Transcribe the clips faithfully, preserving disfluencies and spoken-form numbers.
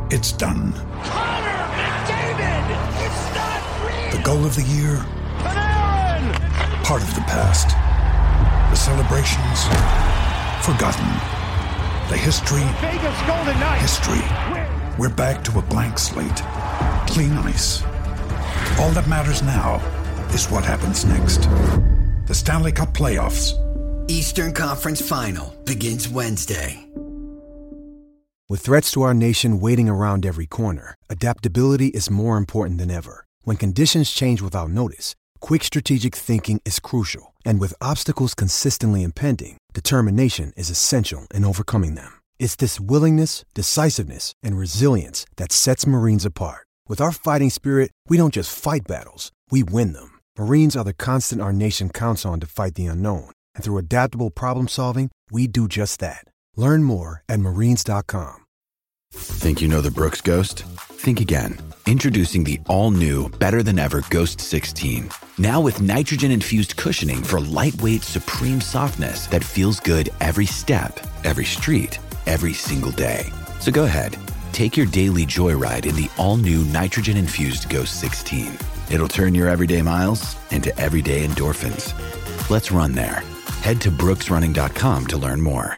It's done. Connor McDavid! It's not real! The goal of the year? Panarin! Part of the past. The celebrations? Forgotten. The history? Vegas Golden Knights! History. We're back to a blank slate. Clean ice. All that matters now is what happens next. The Stanley Cup Playoffs. Eastern Conference Final begins Wednesday. With threats to our nation waiting around every corner, adaptability is more important than ever. When conditions change without notice, quick strategic thinking is crucial. And with obstacles consistently impending, determination is essential in overcoming them. It's this willingness, decisiveness, and resilience that sets Marines apart. With our fighting spirit, we don't just fight battles, we win them. Marines are the constant our nation counts on to fight the unknown. And through adaptable problem solving, we do just that. Learn more at marines dot com. Think you know the Brooks Ghost? Think again. Introducing the all-new, better-than-ever Ghost sixteen. Now with nitrogen-infused cushioning for lightweight, supreme softness that feels good every step, every street, every single day. So go ahead, take your daily joyride in the all-new nitrogen-infused Ghost sixteen. It'll turn your everyday miles into everyday endorphins. Let's run there. Head to brooks running dot com to learn more.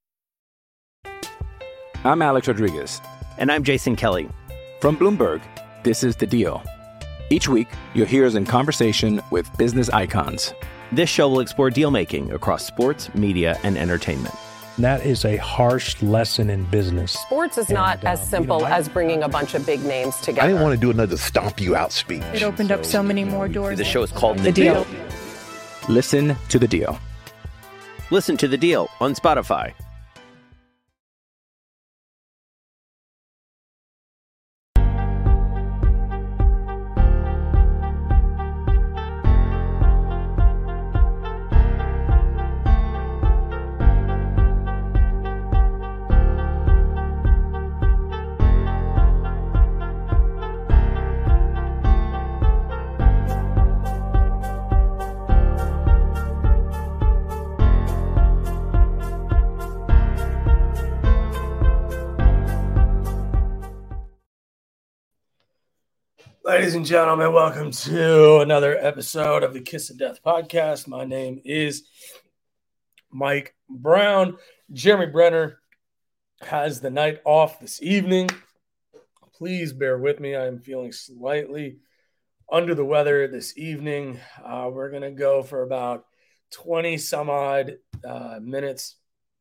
I'm Alex Rodriguez. And I'm Jason Kelly. From Bloomberg, this is The Deal. Each week, you'll hear us in conversation with business icons. This show will explore deal-making across sports, media, and entertainment. That is a harsh lesson in business. Sports is not and, as uh, simple you know, as bringing a bunch of big names together. I didn't want to do another stomp you out speech. It opened so, up so many more doors. The show is called The, the deal. deal. Listen to The Deal. Listen to The Deal on Spotify. Ladies and gentlemen, welcome to another episode of the Kiss of Death podcast. My name is Mike Brown. Jeremy Brenner has the night off this evening. Please bear with me. I am feeling slightly under the weather this evening. Uh, we're going to go for about twenty some odd uh, minutes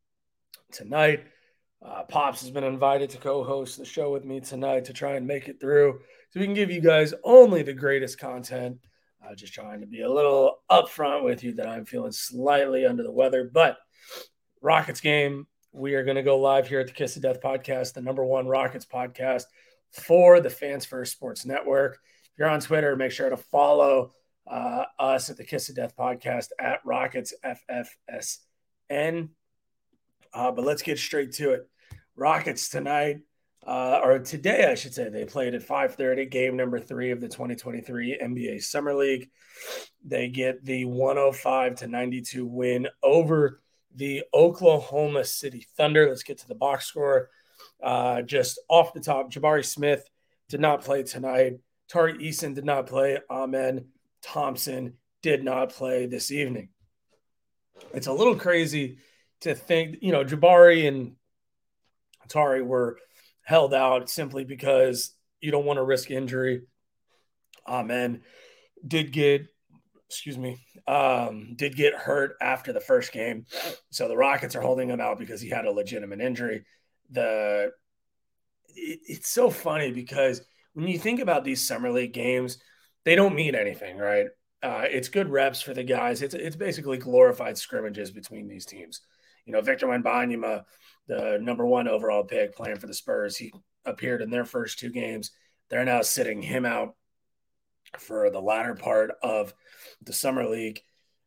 tonight. Uh, Pops has been invited to co-host the show with me tonight to try and make it through, so we can give you guys only the greatest content. Uh, just trying to be a little upfront with you that I'm feeling slightly under the weather. But Rockets game, we are going to go live here at the Kiss of Death podcast, the number one Rockets podcast for the Fans First Sports Network. If you're on Twitter, make sure to follow uh, us at the Kiss of Death podcast at Rockets F F S N. Uh, but let's get straight to it. Rockets tonight. Uh, or today, I should say, they played at five thirty, game number three of the twenty twenty-three N B A Summer League. They get the one oh five to ninety-two win over the Oklahoma City Thunder. Let's get to the box score. Uh, just off the top, Jabari Smith did not play tonight. Tari Eason did not play. Amen Thompson did not play this evening. It's a little crazy to think, you know, Jabari and Tari were held out simply because you don't want to risk injury. Amen did get, excuse me, um, did get hurt after the first game. So the Rockets are holding him out because he had a legitimate injury. The it, it's so funny because when you think about these Summer League games, they don't mean anything, right? Uh, it's good reps for the guys. It's it's basically glorified scrimmages between these teams. You know, Victor Wembanyama, the number one overall pick playing for the Spurs, he appeared in their first two games. They're now sitting him out for the latter part of the Summer League.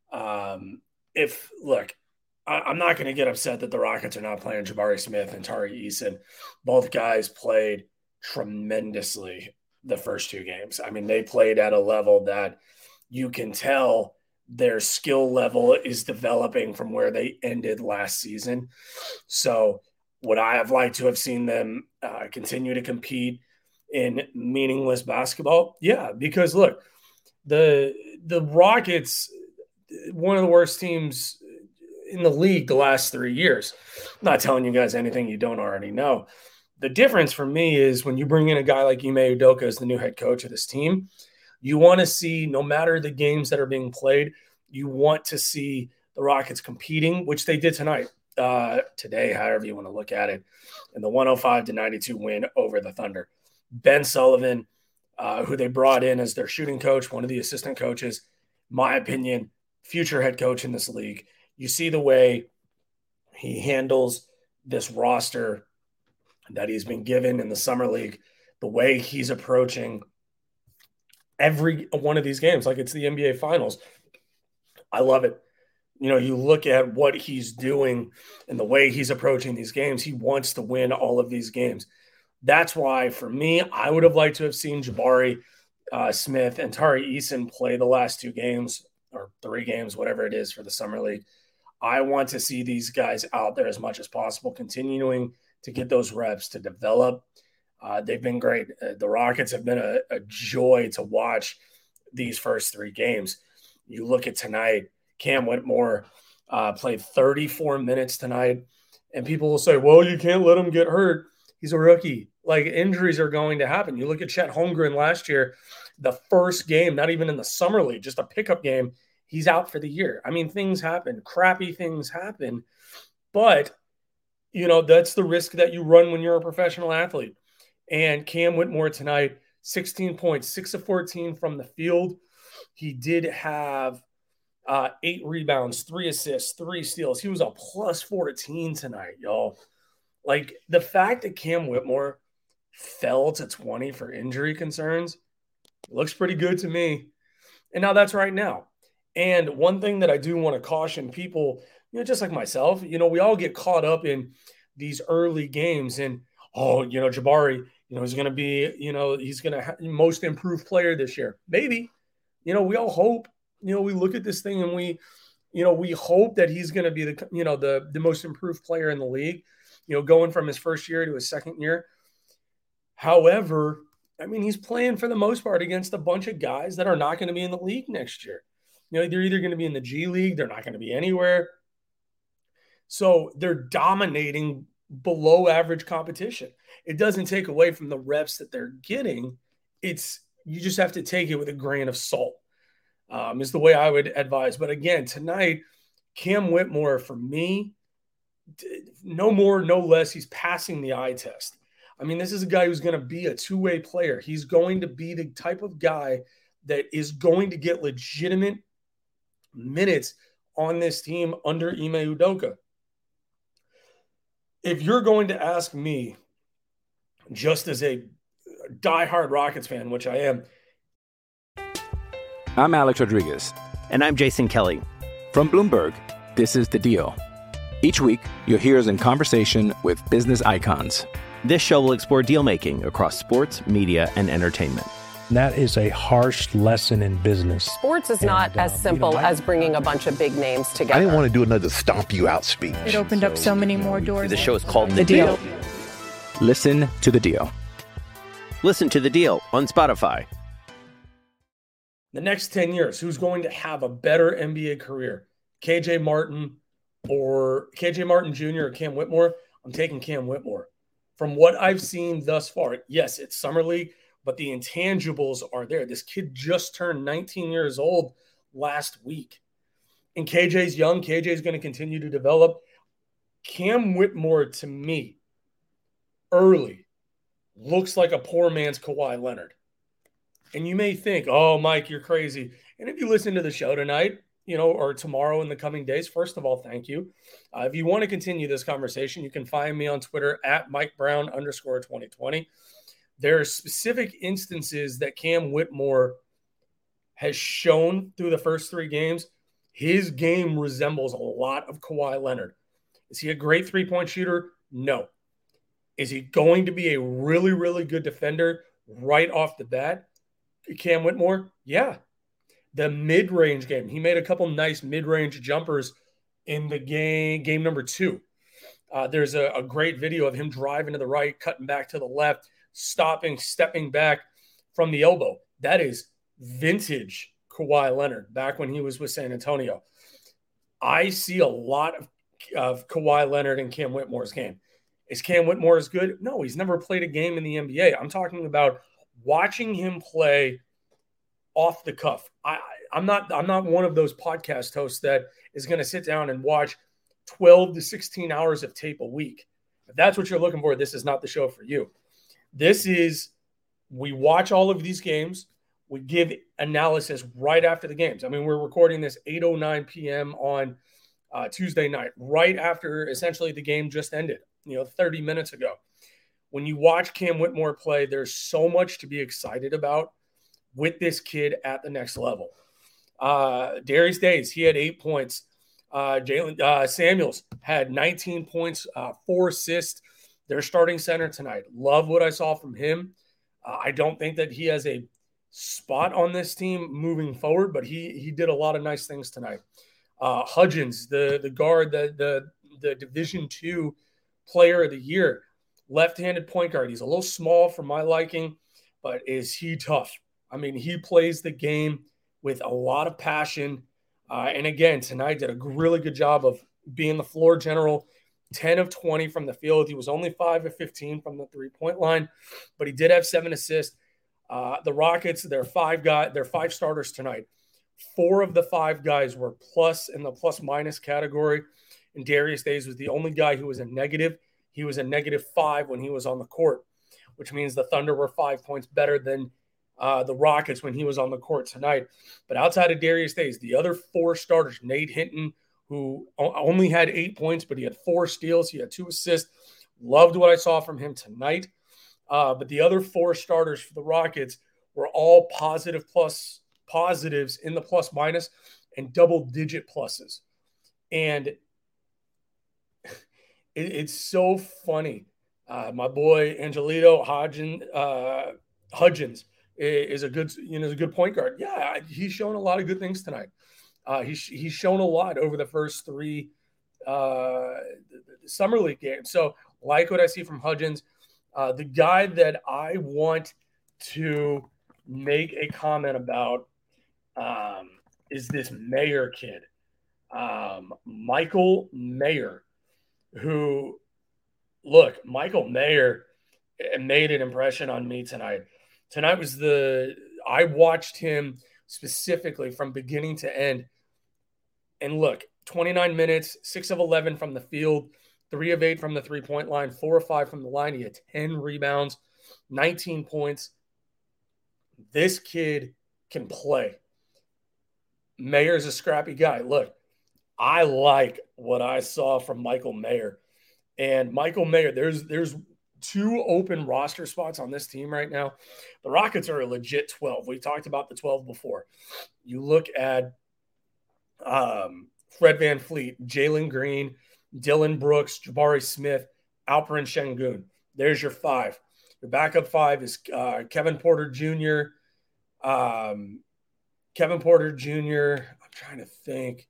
Um, if, look, I, I'm not going to get upset that the Rockets are not playing Jabari Smith and Tari Eason. Both guys played tremendously the first two games. I mean, they played at a level that you can tell their skill level is developing from where they ended last season. So Would I have liked to have seen them uh, continue to compete in meaningless basketball? Yeah, because look, the the Rockets, one of the worst teams in the league the last three years. I'm not telling you guys anything you don't already know. The difference for me is when you bring in a guy like Ime Udoka as the new head coach of this team, you want to see, no matter the games that are being played, you want to see the Rockets competing, which they did tonight. Uh, today, however you want to look at it, in the one oh five to ninety-two win over the Thunder. Ben Sullivan, uh, who they brought in as their shooting coach, one of the assistant coaches, my opinion, future head coach in this league. You see the way he handles this roster that he's been given in the summer league, the way he's approaching every one of these games like it's the N B A Finals. I love it. You know, you look at what he's doing and the way he's approaching these games. He wants to win all of these games. That's why, for me, I would have liked to have seen Jabari uh, Smith and Tari Eason play the last two games or three games, whatever it is for the Summer League. I want to see these guys out there as much as possible, continuing to get those reps, to develop. Uh, they've been great. Uh, the Rockets have been a, a joy to watch these first three games. You look at tonight, Cam Whitmore uh, played thirty-four minutes tonight, and people will say, well, you can't let him get hurt. He's a rookie. Like, injuries are going to happen. You look at Chet Holmgren last year, the first game, not even in the summer league, just a pickup game, he's out for the year. I mean, things happen. Crappy things happen. But, you know, that's the risk that you run when you're a professional athlete. And Cam Whitmore tonight, sixteen points, six of fourteen from the field. He did have uh, eight rebounds, three assists, three steals. He was a plus fourteen tonight, y'all. Like, the fact that Cam Whitmore fell to twenty for injury concerns looks pretty good to me. And now that's right now. And one thing that I do want to caution people, you know, just like myself, you know, we all get caught up in these early games and, oh, you know, Jabari, you know, he's going to be, you know, he's going to ha- most improved player this year. Maybe, you know, we all hope, you know, we look at this thing and we, you know, we hope that he's going to be the, you know, the, the most improved player in the league, you know, going from his first year to his second year. However, I mean, he's playing for the most part against a bunch of guys that are not going to be in the league next year. You know, they're either going to be in the G League, they're not going to be anywhere. So they're dominating below average competition. It doesn't take away from the reps that they're getting. It's, you just have to take it with a grain of salt, um, is the way I would advise. But again, tonight, Cam Whitmore, for me, no more, no less, he's passing the eye test. I mean, this is a guy who's going to be a two-way player. He's going to be the type of guy that is going to get legitimate minutes on this team under Ime Udoka. If you're going to ask me, just as a diehard Rockets fan, which I am. I'm Alex Rodriguez. And I'm Jason Kelly. From Bloomberg, this is The Deal. Each week, you'll hear us in conversation with business icons. This show will explore deal-making across sports, media, and entertainment. That is a harsh lesson in business. Sports is not and, as uh, simple you know, I, as bringing a bunch of big names together. I didn't want to do another stomp you out speech. It opened so, up so many more doors. The show is called The, the deal. deal. Listen to The Deal. Listen to The Deal on Spotify. The next ten years, who's going to have a better N B A career? K J Martin or K J Martin Junior or Cam Whitmore? I'm taking Cam Whitmore. From what I've seen thus far, yes, it's Summer League, but the intangibles are there. This kid just turned nineteen years old last week. And K J's young. K J's going to continue to develop. Cam Whitmore, to me, early, looks like a poor man's Kawhi Leonard. And you may think, oh, Mike, you're crazy. And if you listen to the show tonight, you know, or tomorrow in the coming days, first of all, thank you. Uh, if you want to continue this conversation, you can find me on Twitter at Mike Brown underscore twenty twenty. There are specific instances that Cam Whitmore has shown through the first three games. His game resembles a lot of Kawhi Leonard. Is he a great three-point shooter? No. Is he going to be a really, really good defender right off the bat? Cam Whitmore? Yeah. The mid-range game. He made a couple nice mid-range jumpers in the game, game number two. Uh, there's a, a great video of him driving to the right, cutting back to the left, stopping, stepping back from the elbow. That is vintage Kawhi Leonard back when he was with San Antonio. I see a lot of, of Kawhi Leonard in Cam Whitmore's game. Is Cam Whitmore as good? No, he's never played a game in the N B A. I'm talking about watching him play off the cuff. I, I'm not I'm not one of those podcast hosts that is going to sit down and watch twelve to sixteen hours of tape a week. If that's what you're looking for, this is not the show for you. This is, we watch all of these games. We give analysis right after the games. I mean, we're recording this eight oh nine p.m. on uh, Tuesday night, right after essentially the game just ended, you know, thirty minutes ago. When you watch Cam Whitmore play, there's so much to be excited about with this kid at the next level. Uh, Darius Days, he had eight points. Uh, Jalen uh, Samuels had nineteen points, uh, four assists. Their starting center tonight. Love what I saw from him. Uh, I don't think that he has a spot on this team moving forward, but he he did a lot of nice things tonight. Uh, Hudgens, the the guard, the the the Division two Player of the Year, left-handed point guard. He's a little small for my liking, but is he tough? I mean, he plays the game with a lot of passion. Uh, and again, tonight did a really good job of being the floor general. ten of twenty from the field. He was only five of fifteen from the three-point line, but he did have seven assists. Uh, the Rockets, their five guy, their five starters tonight. Four of the five guys were plus in the plus-minus category, and Darius Days was the only guy who was a negative. He was a negative five when he was on the court, which means the Thunder were five points better than uh, the Rockets when he was on the court tonight. But outside of Darius Days, the other four starters, Nate Hinton, who only had eight points, but he had four steals. He had two assists. Loved what I saw from him tonight. Uh, but the other four starters for the Rockets were all positive plus positives in the plus minus and double digit pluses. And it, it's so funny. Uh, my boy Angelito Hodgins, uh, Hudgens is a good, you know, is a good point guard. Yeah, he's shown a lot of good things tonight. Uh, he's he's shown a lot over the first three uh, summer league games. So like what I see from Hudgens. Uh, the guy that I want to make a comment about um, is this Mayer kid, um, Michael Mayer, who, look, Michael Mayer made an impression on me tonight. Tonight was the – I watched him specifically from beginning to end. And look, twenty-nine minutes, six of eleven from the field, three of eight from the three-point line, four of five from the line. He had ten rebounds, nineteen points. This kid can play. Mayer's a scrappy guy. Look, I like what I saw from Michael Mayer. And Michael Mayer, there's there's two open roster spots on this team right now. The Rockets are a legit twelve. We talked about the twelve before. You look at um, Fred VanVleet, Jalen Green, Dylan Brooks, Jabari Smith, Alperen Sengun. There's your five. Your backup five is uh, Kevin Porter Junior Um, Kevin Porter Junior I'm trying to think.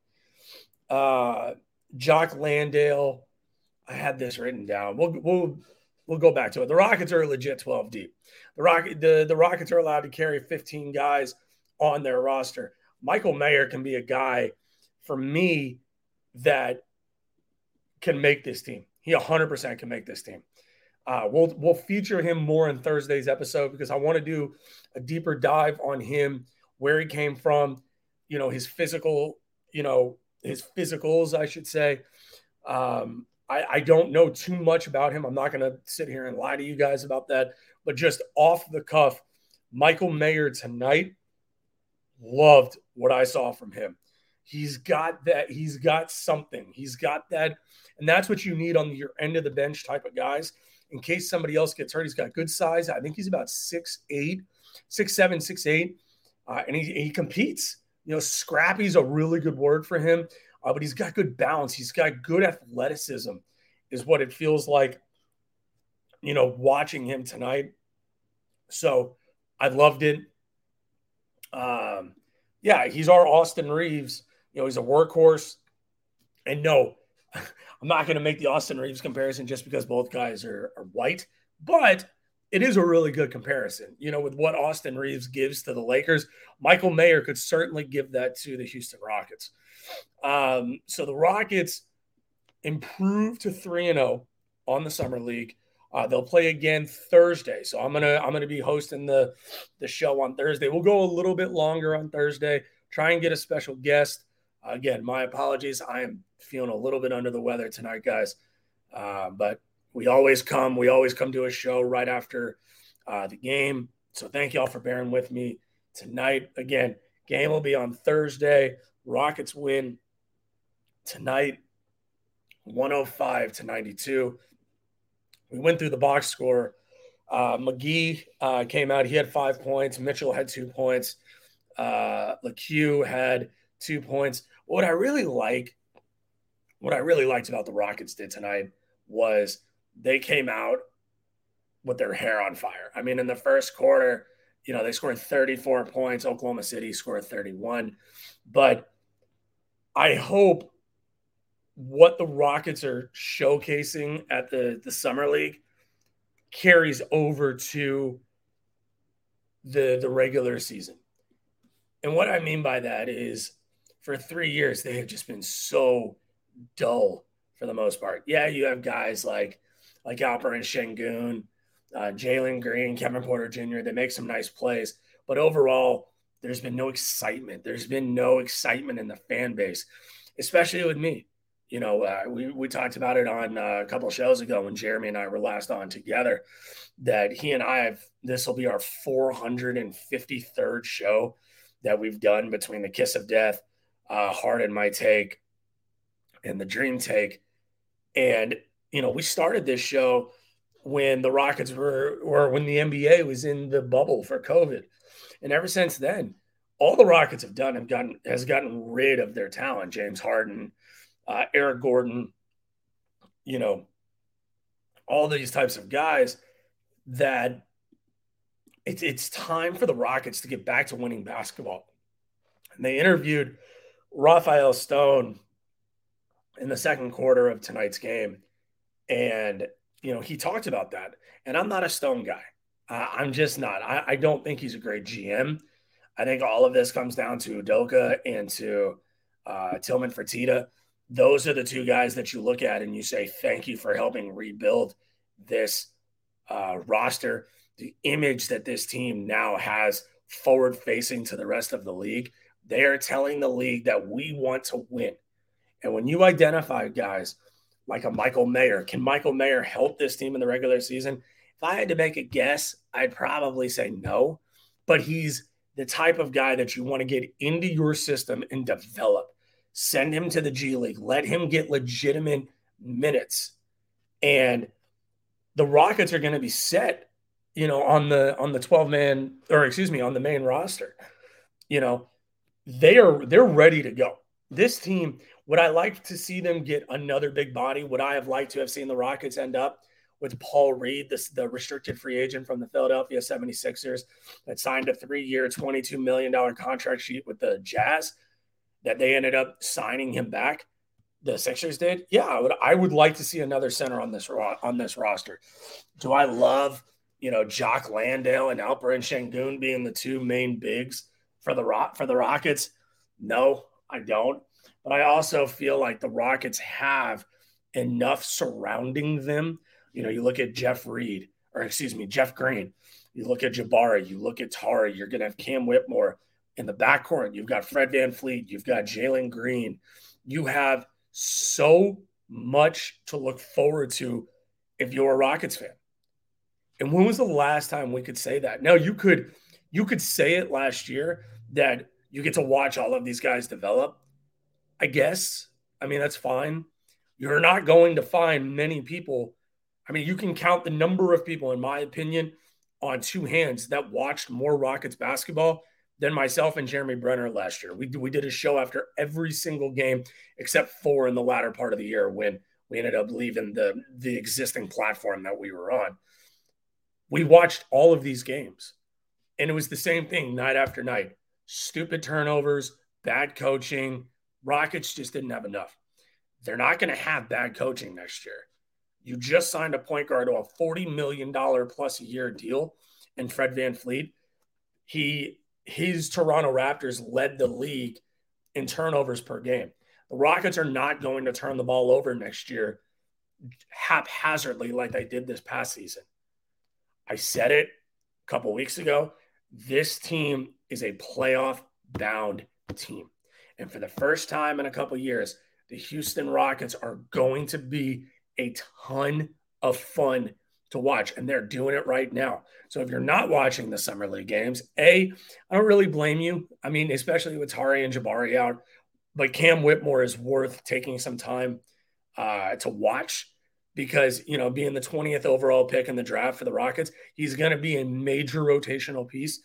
Uh, Jock Landale. I had this written down. We'll we'll we'll go back to it. The Rockets are a legit twelve deep. The Rocket the, the Rockets are allowed to carry fifteen guys on their roster. Michael Mayer can be a guy for me that can make this team. He one hundred percent can make this team. Uh, we'll we'll feature him more in Thursday's episode because I want to do a deeper dive on him, where he came from, you know, his physical, you know, his physicals, I should say. Um, I, I don't know too much about him. I'm not going to sit here and lie to you guys about that. But just off the cuff, Michael Mayer tonight, loved what I saw from him. He's got that. He's got something. He's got that. And that's what you need on your end of the bench type of guys. In case somebody else gets hurt, he's got good size. I think he's about six eight, six seven, six eight. Uh, and he, he competes. You know, scrappy's a really good word for him. Uh, but he's got good balance. He's got good athleticism is what it feels like, you know, watching him tonight. So I loved it. Um, yeah, he's our Austin Reeves. You know, he's a workhorse. And no, I'm not going to make the Austin Reeves comparison just because both guys are, are white, but it is a really good comparison. You know, with what Austin Reeves gives to the Lakers, Michael Mayer could certainly give that to the Houston Rockets. Um, so the Rockets improved to three and oh on the Summer League. Uh, they'll play again Thursday. So I'm gonna I'm gonna be hosting the, the show on Thursday. We'll go a little bit longer on Thursday. Try and get a special guest. Uh, again, my apologies. I am feeling a little bit under the weather tonight, guys. Uh, but we always come. We always come to a show right after uh, the game. So thank y'all for bearing with me tonight. Again, game will be on Thursday. Rockets win tonight, one oh five to ninety-two. We went through the box score. Uh, McGee uh, came out. He had five points. Mitchell had two points. Uh, LeCue had two points. What I really like, what I really liked about the Rockets did tonight was they came out with their hair on fire. I mean, in the first quarter, you know, they scored thirty-four points. Oklahoma City scored thirty-one. But I hope what the Rockets are showcasing at the, the Summer League carries over to the, the regular season. And what I mean by that is for three years, they have just been so dull for the most part. Yeah, you have guys like, like Alperen Şengün, uh, Jalen Green, Kevin Porter Junior They make some nice plays. But overall, there's been no excitement. There's been no excitement in the fan base, especially with me. You know, uh, we, we talked about it on uh, a couple of shows ago when Jeremy and I were last on together, that he and I have, this will be our four hundred fifty-third show that we've done between the Kiss of Death, uh, Hard and My Take, and the Dream Take. And, you know, we started this show when the Rockets were, or when the N B A was in the bubble for COVID. And ever since then, all the Rockets have done have gotten, has gotten rid of their talent. James Harden, Uh, Eric Gordon, you know, all these types of guys that it's it's time for the Rockets to get back to winning basketball. And they interviewed Rafael Stone in the second quarter of tonight's game. And, you know, he talked about that. And I'm not a Stone guy. Uh, I'm just not. I, I don't think he's a great G M. I think all of this comes down to Udoka and to uh, Tillman Fertitta. Those are the two guys that you look at and you say, thank you for helping rebuild this uh, roster. The image that this team now has forward facing to the rest of the league, they are telling the league that we want to win. And when you identify guys like a Michael Mayer, can Michael Mayer help this team in the regular season? If I had to make a guess, I'd probably say no. But he's the type of guy that you want to get into your system and develop. Send him to the G League. Let him get legitimate minutes. And the Rockets are going to be set, you know, on the on the twelve-man, or excuse me, on the main roster. You know, they are they're ready to go. This team, would I like to see them get another big body? Would I have liked to have seen the Rockets end up with Paul Reed, this, the restricted free agent from the Philadelphia seventy-sixers that signed a three-year, twenty-two million dollars contract sheet with the Jazz, that they ended up signing him back? The Sixers did. Yeah, I would. I would like to see another center on this on this roster. Do I love, you know, Jock Landale and Alperen Şengün being the two main bigs for the Rock for the Rockets? No, I don't. But I also feel like the Rockets have enough surrounding them. You know, you look at Jeff Reed, or excuse me, Jeff Green. You look at Jabari. You look at Tari. You're going to have Cam Whitmore in the backcourt. You've got Fred VanVleet. You've got Jalen Green. You have so much to look forward to if you're a Rockets fan. And when was the last time we could say that? Now, you could you could say it last year that you get to watch all of these guys develop. I guess. I mean, that's fine. You're not going to find many people. I mean, you can count the number of people, in my opinion, on two hands that watched more Rockets basketball than myself and Jeremy Brenner last year. We, we did a show after every single game except for in the latter part of the year when we ended up leaving the, the existing platform that we were on. We watched all of these games, and it was the same thing night after night. Stupid turnovers, bad coaching. Rockets just didn't have enough. they're not going to have bad coaching next year. You just signed a point guard to a forty million dollars plus a year deal in Fred VanVleet. He, his Toronto Raptors led the league in turnovers per game. The Rockets are not going to turn the ball over next year haphazardly like they did this past season. I said it a couple weeks ago. This team is a playoff-bound team. And for the first time in a couple years, the Houston Rockets are going to be a ton of fun to watch, and they're doing it right now. So if you're not watching the Summer League games, A, I don't really blame you. I mean, especially with Tari and Jabari out, but Cam Whitmore is worth taking some time uh, to watch because, you know, being the twentieth overall pick in the draft for the Rockets, he's going to be a major rotational piece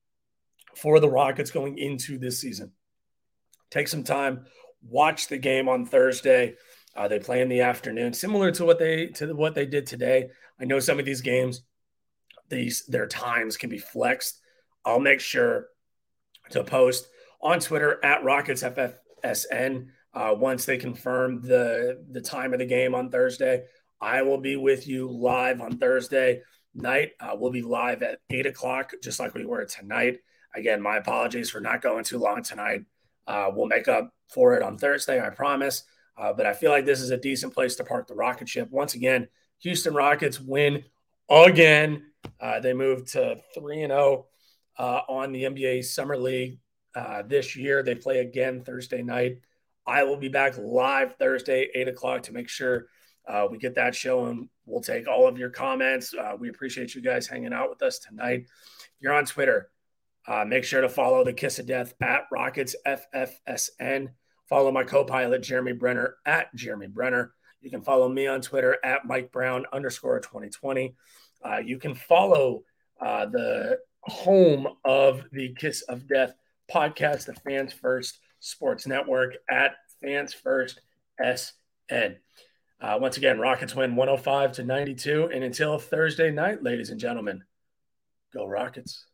for the Rockets going into this season. Take some time, watch the game on Thursday. Uh, they play in the afternoon, similar to what they to what they did today. I know some of these games, these their times can be flexed. I'll make sure to post on Twitter at Rockets F F S N uh, once they confirm the the time of the game on Thursday. I will be with you live on Thursday night. Uh, we'll be live at eight o'clock, just like we were tonight. Again, my apologies for not going too long tonight. Uh, we'll make up for it on Thursday, I promise. Uh, but I feel like this is a decent place to park the rocket ship. Once again, Houston Rockets win again. Uh, they moved to three and oh uh, on the N B A Summer League uh, this year. They play again Thursday night. I will be back live Thursday, eight o'clock, to make sure uh, we get that show, and we'll take all of your comments. Uh, we appreciate you guys hanging out with us tonight. If you're on Twitter, uh, make sure to follow the Kiss of Death at Rockets F F S N. Follow my co-pilot, Jeremy Brenner, at Jeremy Brenner. You can follow me on Twitter at Mike Brown underscore twenty twenty. Uh, you can follow uh, the home of the Kiss of Death podcast, the Fans First Sports Network, at Fans First S N. Uh, once again, Rockets win one oh five to ninety-two. And until Thursday night, ladies and gentlemen, go Rockets.